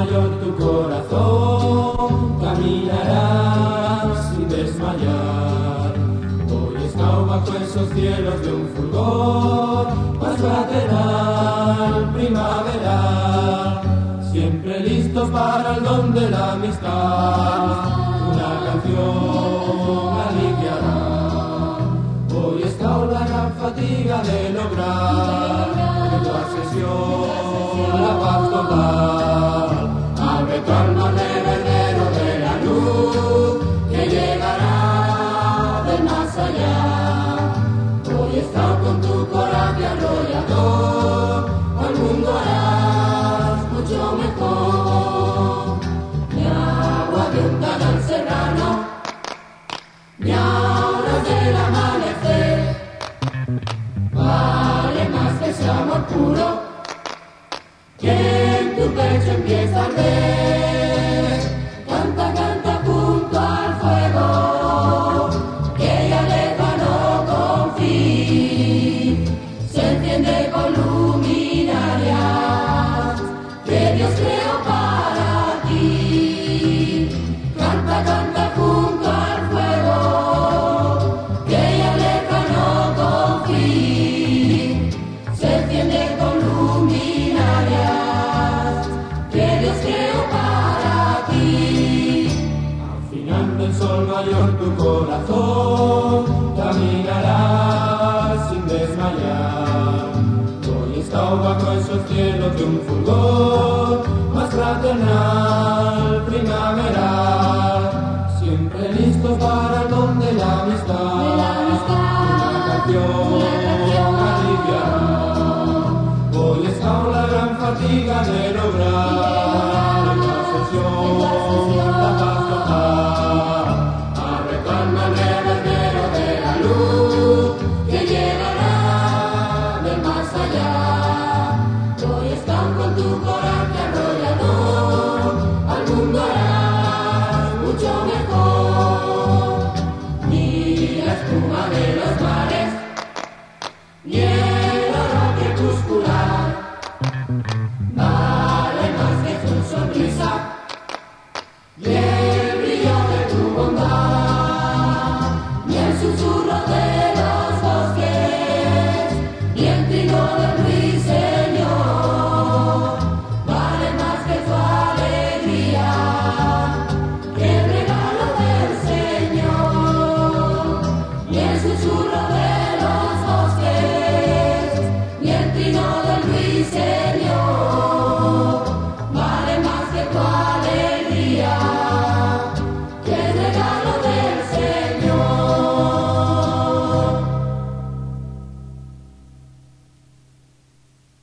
mayor tu corazón, caminarás sin desmayar. Hoy está bajo esos cielos de un fulgor, más fraternal, primaveral, siempre listos para el don de la amistad. Una canción aliviará hoy está la gran fatiga de lograr en tu ascensión la paz total. Abre tu alma al reverbero de la luz que llegará del más allá. Hoy está con tu coraje arrollador, al mundo harás mucho mejor. Mi agua de un canal serrano, mi auras del amanecer, vale más que ese amor puro que en tu pecho empieza a arder. Canta, canta junto al fuego, que ya lejano con fin se enciende con luminarias que Dios creó para ti. Canta, canta junto al fuego, que ya lejano con fin se enciende con luminarias que Dios creó para ti. Afinando el sol mayor tu corazón, caminarás sin desmayar. Hoy está bajo esos cielos de un fulgor, más fraternal, primaveral, siempre listos para el don de la amistad. Una canción aliviará hoy está la gran fatiga de lograr